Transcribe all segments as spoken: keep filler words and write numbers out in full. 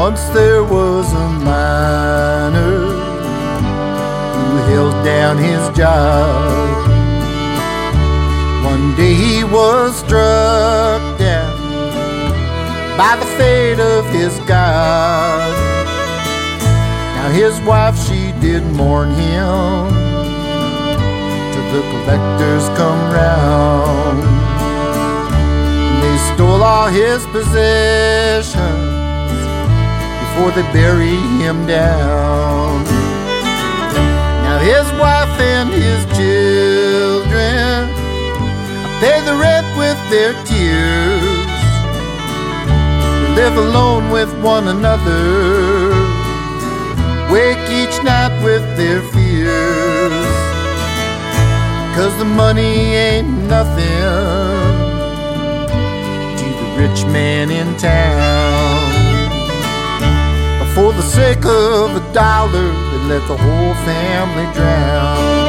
Once there was a miner who held down his job. One day he was struck down by the fate of his God. Now his wife, she did mourn him till the collectors come round. They stole all his possessions before they bury him down. Now his wife and his children pay the rent with their tears. They live alone with one another, wake each night with their fears. 'Cause the money ain't nothing to the rich man in town. But for the sake of a dollar, they let the whole family drown.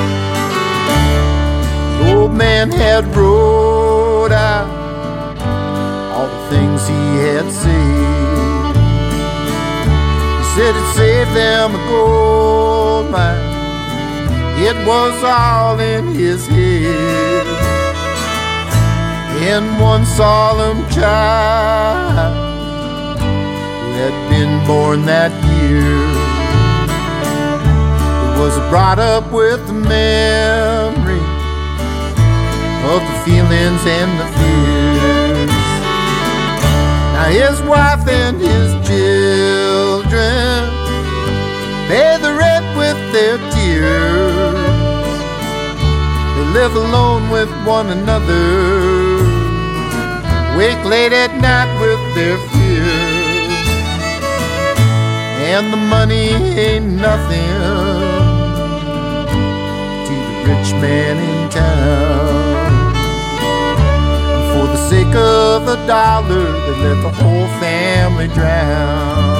The old man had wrote out all the things he had seen. He said he'd save them a gold mine. It was all in his head. And one solemn child who had been born that year, he was brought up with the memory of the feelings and the fears. Now his wife and his children pay the rent with their tears. They live alone with one another, wake late at night with their fears. And the money ain't nothing to the rich man in town. For the sake of a dollar, they let the whole family drown.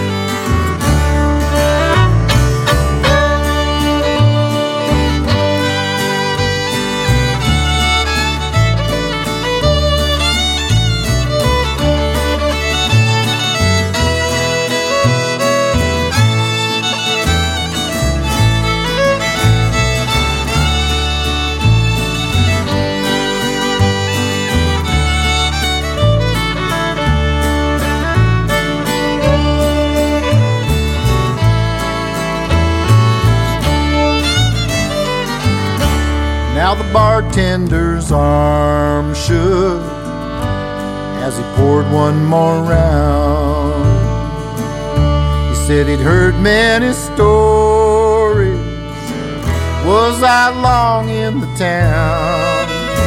Now the bartender's arm shook as he poured one more round. He said he'd heard many stories, was I long in the town.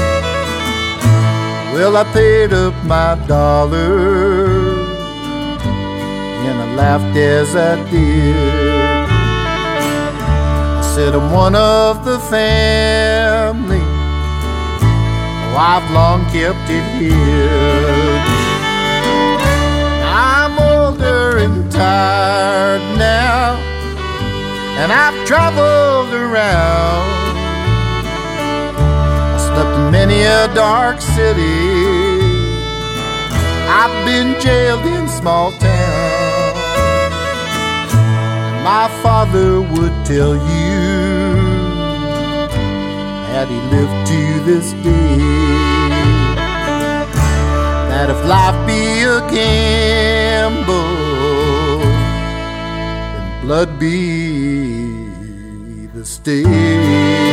Well, I paid up my dollar and I laughed as I did. Said I'm one of the family, oh, I've long kept it hid. I'm older and tired now, and I've traveled around. I slept in many a dark city, I've been jailed in small towns. My father would tell you, had he lived to this day, that if life be a gamble, then blood be the stake.